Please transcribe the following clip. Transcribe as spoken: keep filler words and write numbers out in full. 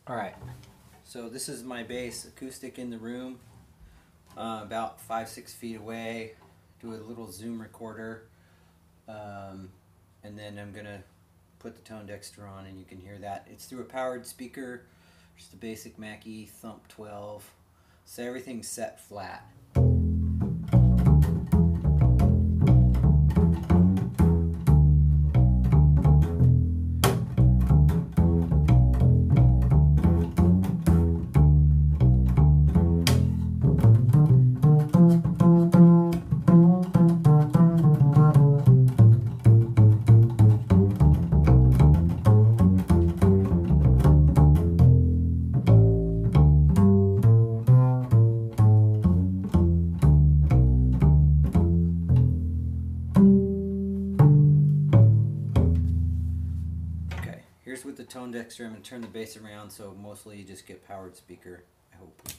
Alright, so this is my bass acoustic in the room, uh, about five, six feet away. Do a little zoom recorder, um, and then I'm going to put the tone dexter on and you can hear that. It's through a powered speaker, just a basic Mackie Thump twelve, so everything's set flat. Here's with the tone dexter. I'm going to turn the bass around so mostly you just get powered speaker, I hope.